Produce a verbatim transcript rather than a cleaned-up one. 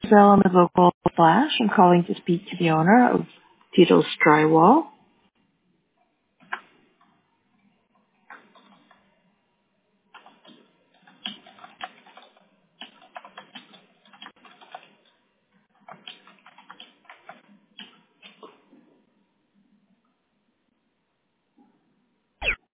Bell. I'm a local Flash. I'm calling to speak to the owner of Tito's Drywall.